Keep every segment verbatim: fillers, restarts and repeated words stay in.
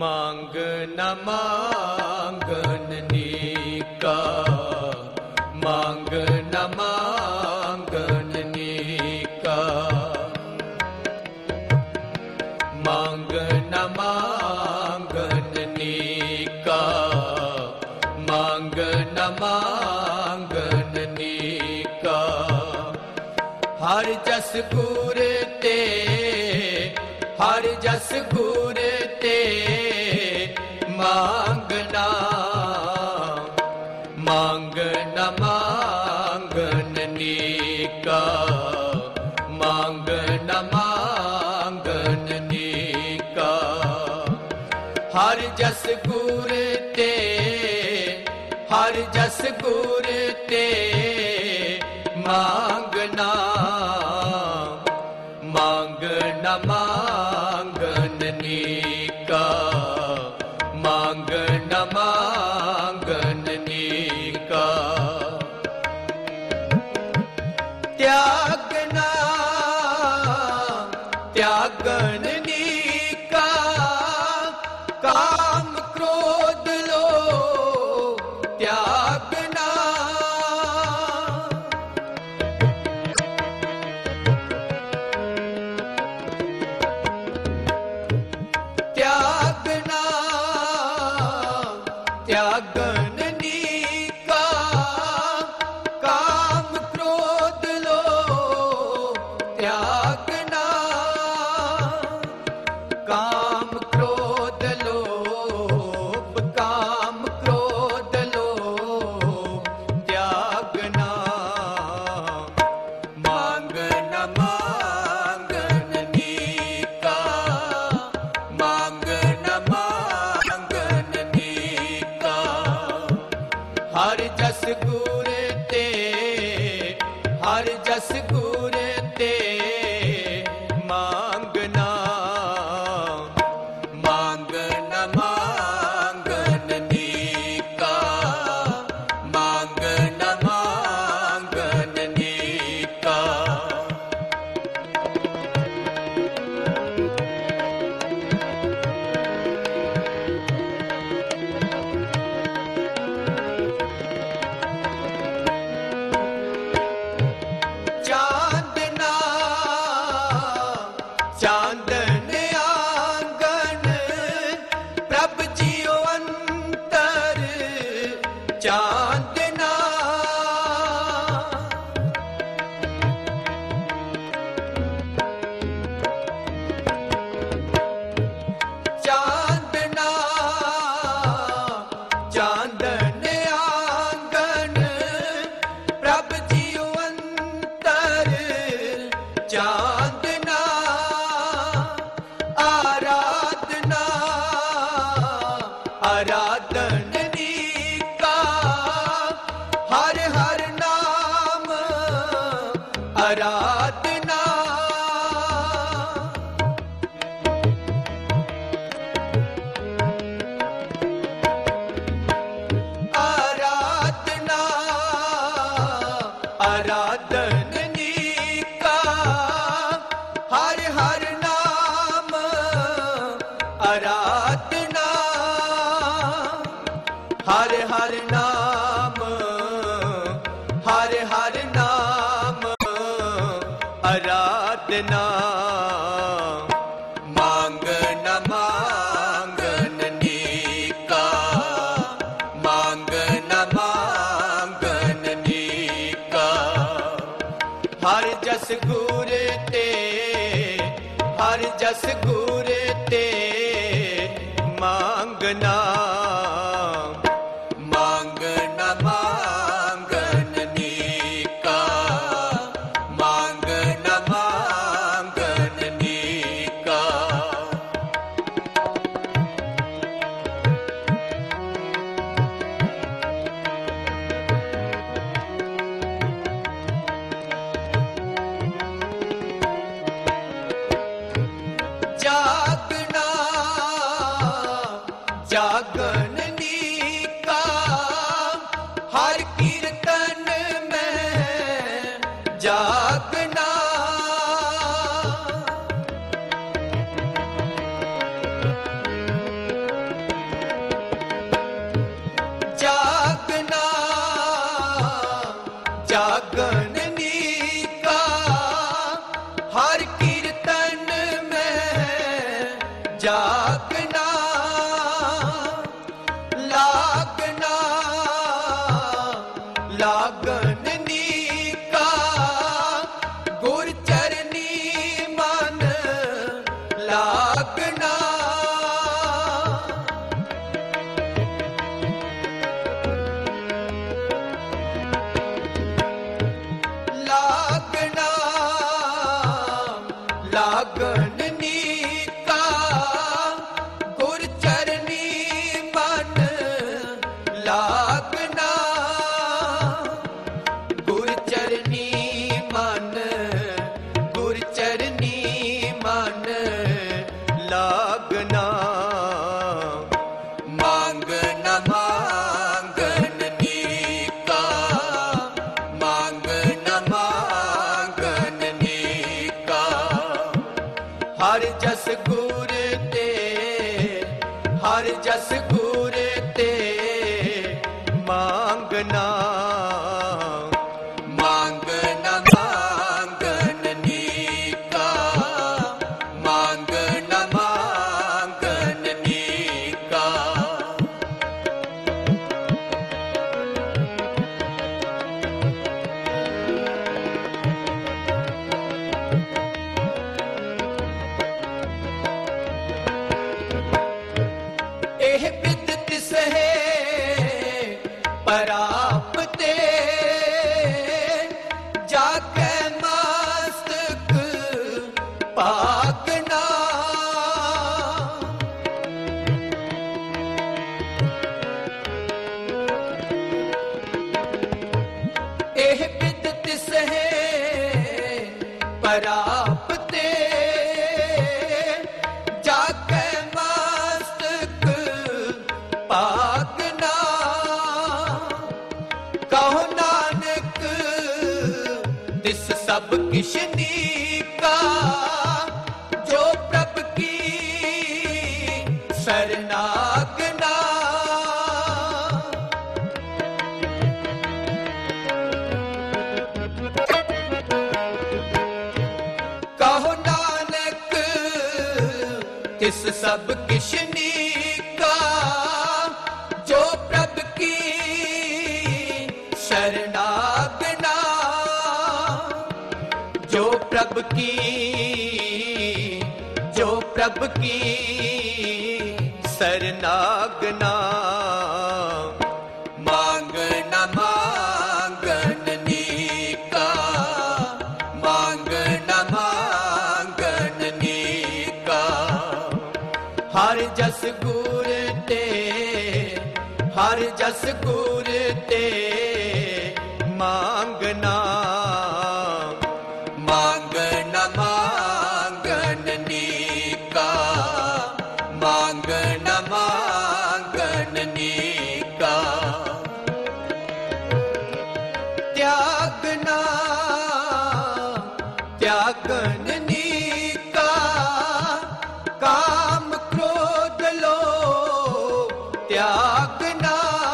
ਮੰਗ ਨ ਮੰਗਨ ਨੀਕਾ, ਮੰਗ ਨ ਮੰਗਨ ਨੀਕਾ, ਮੰਗ ਨ ਮੰਗਨ ਨੀਕਾ, ਮੰਗ ਨ ਮੰਗਨ ਨੀਕਾ। ਹਰਿ ਜਸ ਗੁਰ ਤੇ, ਹਰਿ ਜਸ ਗੁਰ ਤੇ ਮੰਗਣਾ, ਮੰਗ ਨ ਮੰਗਨ ਨੀਕਾ, ਮੰਗ ਨ ਮੰਗਨ ਨੀਕਾ। ਹਰਿ ਜਸ ਗੁਰ ਤੇ, ਹਰਿ ਜਸ ਗੁਰ ਤੇ ਮੰਗਣਾ, ਮੰਗ ਨ ਮੰਗਨ ਨੀਕਾ, ਮੰਗ ਨ ਮੰਗਨ ਨੀਕਾ। ਤਿਆਗਨਾ, ਤਿਆਗਨ ਨੀਕਾ, ਕਾਮ ਕ੍ਰੋਧ ਲੋਭ ਤਿਆਗਨਾ। ਤਿਆਗਨਾ, ਤਿਆਗਨ ਨੀਕਾ, ਕਾਮ ਕ੍ਰੋਧ ਲੋਭ ਤਿਆਗਨਾ, ਕਾਮ ਕ੍ਰੋਧ ਲੋਭ, ਕਾਮ ਕ੍ਰੋਧ ਲੋਭ ਤਿਆਗਨਾ। ਮੰਗ ਨ ਮੰਗਨ ਨੀਕਾ, ਮੰਗ ਨ ਮੰਗਨ ਨੀਕਾ। ਹਰਿ ਜਸ ਗੁਰ ਤੇ, ਹਰਿ ਜਸ ਗੁਰ ਤੇ ਮੰਗਣਾ, ਮੰਗ ਨ ਮੰਗਨ ਨੀਕਾ, ਮੰਗ ਨ ਮੰਗਨ ਨੀਕਾ। ਚਾਂਦਨਾ, ਚਾਂਦਨ ਆਂਗਨ ਪ੍ਰਭ ਜੀਉ ਅੰਤਰ ਚਾਂਦਨਾ। ਚਾਂਦਨਾ, ਚਾਂਦਨ ਆਂਗਨ ਪ੍ਰਭ ਜੀਉ ਅੰਤਰ ਚਾਂਦਨਾ। ਆਰਾਧਨਾ, ਆਰਾਧਨ ਨੀਕਾ, ਹਰਿ ਹਰਿ ਨਾਮ ਆਰਾਧਨਾ। ਆਰਾਧਨਾ, ਆਰਾਧਨ ਨੀਕਾ, ਹਰਿ ਹਰਿ ਨਾਮ ਆਰਾਧਨਾ। ਹਰਿ ਹਰਿ ਨਾਮ, ਹਰਿ ਹਰਿ ਨਾਮ ਆਰਾਧਨਾ। ਮੰਗ ਨ ਮੰਗਨ ਨੀਕਾ, ਮੰਗ ਨ ਮੰਗਨ ਨੀਕਾ। ਹਰਿ ਜਸ ਗੁਰ ਤੇ, ਹਰਿ ਜਸ ਗੁਰ ਤੇ ਮੰਗਣਾ, ਮੰਗ ਨ ਮੰਗਨ ਨੀਕਾ, ਮੰਗ ਨ ਮੰਗਨ ਨੀਕਾ। ਜਾਗਣਾ, ਜਾਗਨ ਨੀਕਾ, ਹਰਿ ਕੀਰਤਨ ਮੈਂ ਜਾਗਣਾ। ਹਰ ਜਸ ਗੁਰ ਤੇ ਮੰਗਣਾ ਮੰਗਣਾ ਮੰਗਣ ਨੀਕਾ ਮੰਗਣਾ ਮੰਗਣ ਨੀਕਾ ਇਹ ਬਿਦ ਤਿਸ ਹੈ ਪਰਾਪਤੇ ਜਾ ਕੇ ਮਸਤਕ ਭਾਗਣਾ ਇਹ ਬਿਦ ਤਿਸ ਹੈ ਪਰਾਪਤੇ ਜਾ ਕੇ ਮਸਤਕ ਭਾਗਣਾ ਕਹੋ ਨਾਨਕ ਤਿਸ ਸਭ ਕਿਛ ਨੀਕਾ ਜੋ ਪ੍ਰਭ ਕੀ ਸਰਨਾਗਨਾ ਕਹੋ ਨਾਨਕ ਤਿਸ ਸਭ ਕਿਛ ਨੀਕਾ ਜੋ ਪ੍ਰਭ ਕੀ शरणागना जो प्रभ की जो प्रभ की शरणागना मांगना मांगन नीका मांगना मांगन नीका हर जस गुर ते हर जस गुर ते मांगना मांगना मांगन नीका मांगना मांगन नीका त्यागना त्यागन नीका काम क्रोध लोभ त्यागना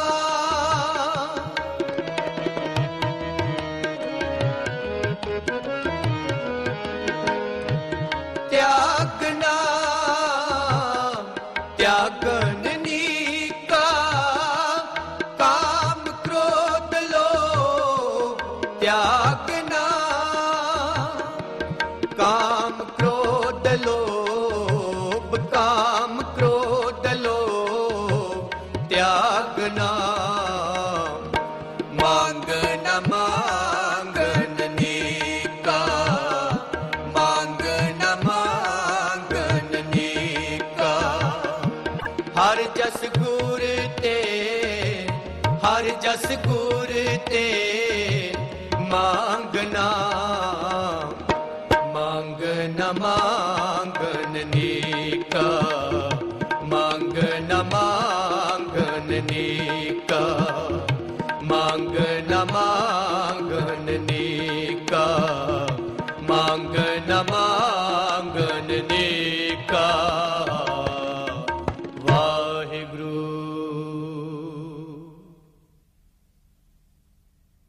त्यागना त्यागन नीका काम क्रोध लोभ त्यागना काम क्रोध लोभ काम क्रोध लोभ त्यागना मांगना मांगन नीका मांगना मांगन नीका हर जस गुर ते हर जस गुर ते मांगना मांगना मांगन नीका मांगना मांगन नीका मांगना मांगन नीका मांगना मांगन नीका वाहिगुरु